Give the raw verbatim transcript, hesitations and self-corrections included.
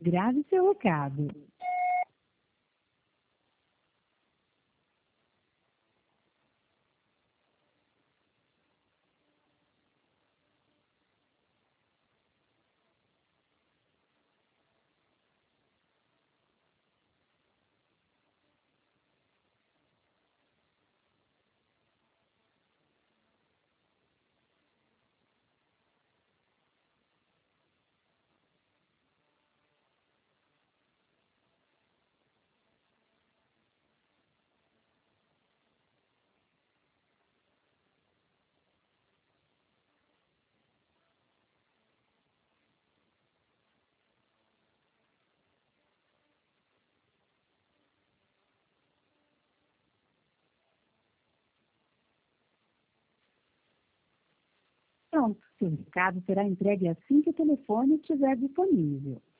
Grave seu recado. Pronto, seu recado será entregue assim que o telefone estiver disponível.